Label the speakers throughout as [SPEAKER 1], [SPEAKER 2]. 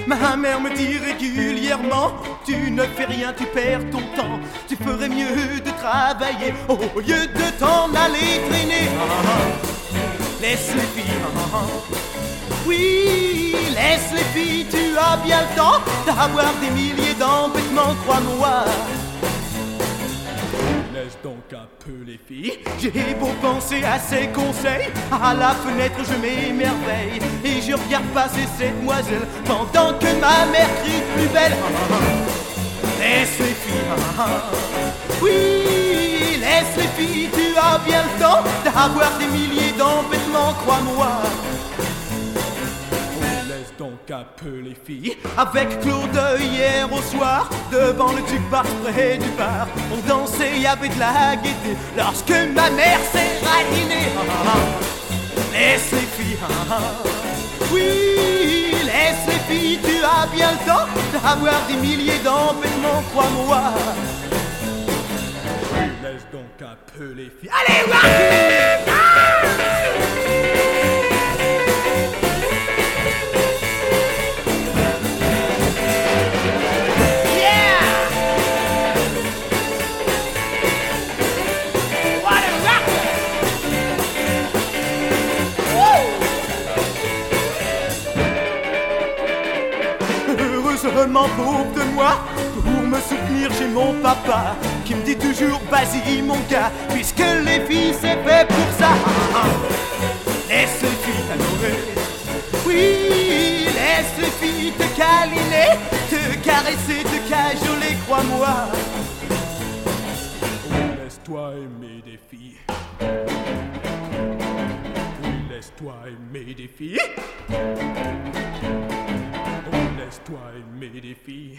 [SPEAKER 1] Ma mère me dit régulièrement: tu ne fais rien, tu perds ton temps. Tu ferais mieux de travailler au lieu de t'en aller traîner. Laisse les filles, oui, laisse les filles, tu as bien le temps d'avoir des milliers d'embêtements, crois-moi. Laisse donc un peu les filles. J'ai beau penser à ses conseils, à la fenêtre je m'émerveille et je regarde passer cette demoiselle pendant que ma mère crie plus belle. Laisse les filles, oui, laisse les filles, tu as bien le temps d'avoir des milliers d'embêtements, crois-moi. Laisse donc un peu les filles. Avec Claude hier au soir, devant le jukebox près du bar, on dansait, il y avait de la gaieté lorsque ma mère s'est radinée. Laisse les filles, oui, laisse les filles, tu as bien le temps d'avoir des milliers d'embêtements, crois-moi. Laisse donc un peu les filles. Allez, ouais! Heureusement pauvre de moi, pour me soutenir j'ai mon papa qui me dit toujours vas-y mon gars, puisque les filles c'est fait pour ça. Laisse les filles t'adorer, oui, laisse les filles te câliner, te caresser, te cajoler, crois-moi. Oui, laisse-toi aimer des filles, oui, laisse-toi aimer des filles. Laisse-toi aimer des filles.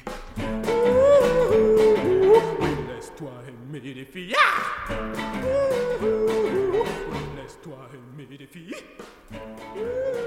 [SPEAKER 1] Oui, laisse-toi aimer des filles. Oui, laisse-toi aimer des filles.